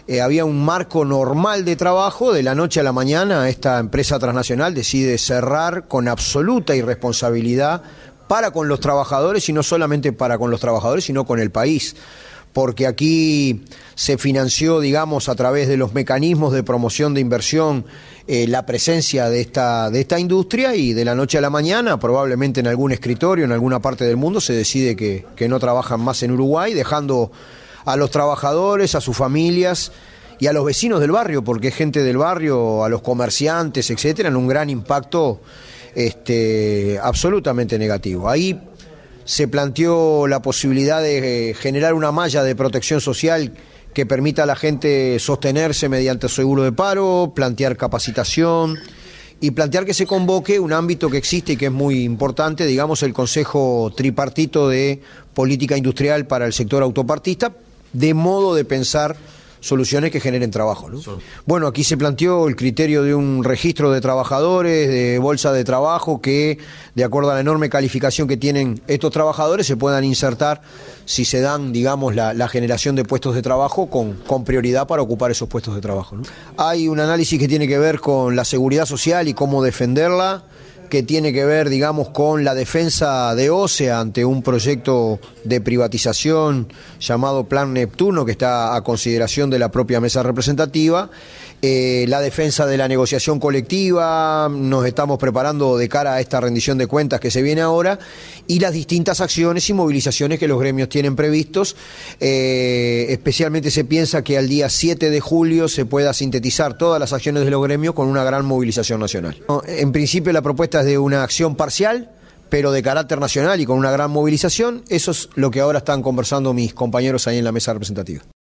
había un marco normal de trabajo. De la noche a la mañana esta empresa transnacional decide cerrar con absoluta irresponsabilidad para con los trabajadores, y no solamente para con los trabajadores, sino con el país. Porque aquí se financió, digamos, a través de los mecanismos de promoción de inversión, la presencia de esta industria, y de la noche a la mañana, probablemente en algún escritorio, en alguna parte del mundo, se decide que no trabajan más en Uruguay, dejando a los trabajadores, a sus familias y a los vecinos del barrio, porque es gente del barrio, a los comerciantes, etcétera, en un gran impacto absolutamente negativo. Ahí se planteó la posibilidad de generar una malla de protección social que permita a la gente sostenerse mediante seguro de paro, plantear capacitación y plantear que se convoque un ámbito que existe y que es muy importante, digamos, el Consejo Tripartito de Política Industrial para el sector autopartista, de modo de pensar soluciones que generen trabajo, ¿no? Bueno, aquí se planteó el criterio de un registro de trabajadores, de bolsa de trabajo, que de acuerdo a la enorme calificación que tienen estos trabajadores se puedan insertar si se dan, digamos, la generación de puestos de trabajo con prioridad para ocupar esos puestos de trabajo, ¿no? Hay un análisis que tiene que ver con la seguridad social y cómo defenderla, que tiene que ver, digamos, con la defensa de OCE ante un proyecto de privatización llamado Plan Neptuno, que está a consideración de la propia mesa representativa, la defensa de la negociación colectiva, nos estamos preparando de cara a esta rendición de cuentas que se viene ahora, y las distintas acciones y movilizaciones que los gremios tienen previstos. Especialmente se piensa que al día 7 de julio se pueda sintetizar todas las acciones de los gremios con una gran movilización nacional. En principio la propuesta es de una acción parcial, pero de carácter nacional y con una gran movilización. Eso es lo que ahora están conversando mis compañeros ahí en la mesa representativa.